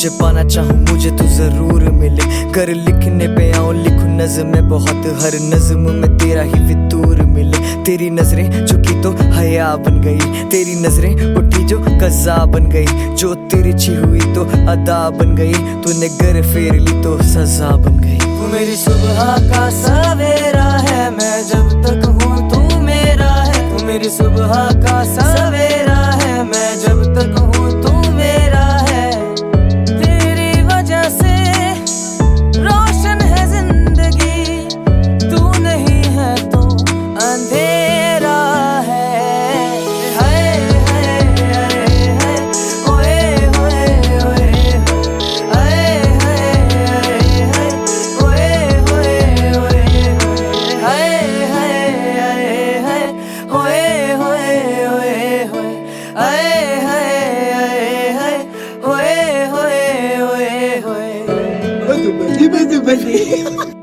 तुझे पाना चाहूँ मुझे तू जरूर मिले। कर लिखने पे आऊँ लिखूं नज़्में बहुत, हर नज़्म में तेरा ही फितूर मिले। तेरी नजरें झुकी तो हया बन गई, तेरी नजरें उठी जो कज़ा बन गई। जो तेरी छी हुई तो अदा बन गई, तूने गर फेर ली तो सजा बन गई। तू मेरी सुबह का सवेरा है, मैं जब तक हूँ तू मेरा है। तू मेरी सुबह का सवेरा है, मैं जब तक हूँ तू मेरा है। तेरी वजह से रोशन है जिंदगी, तू नहीं है तो अंधेरा है। हाय हाय हाय हाय ओए होए ओए, हाय हाय हाय हाय ओए होए ओए, हाय हाय हाय हाय ओए होए ओए होए, हाय हाय हाय हाय ओए होए ओए होए। बस बली